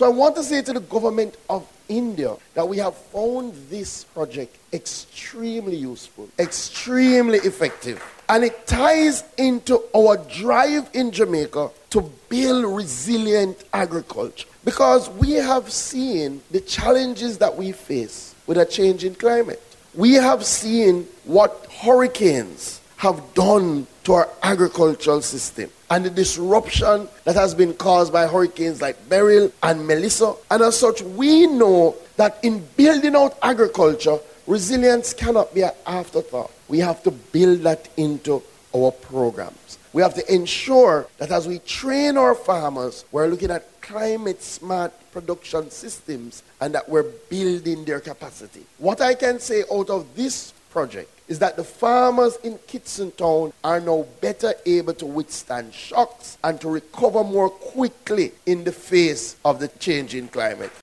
So I want to say to the government of India that we have found this project extremely useful, extremely effective. And it ties into our drive in Jamaica to build resilient agriculture. Because we have seen the challenges that we face with a change in climate. We have seen what hurricanes have done to our agricultural system and the disruption that has been caused by hurricanes like Beryl and Melissa. And as such, we know that in building out agriculture, resilience cannot be an afterthought. We have to build that into our programs. We have to ensure that as we train our farmers, we're looking at climate-smart production systems and that we're building their capacity. What I can say out of this project is that the farmers in Kitson Town are now better able to withstand shocks and to recover more quickly in the face of the changing climate.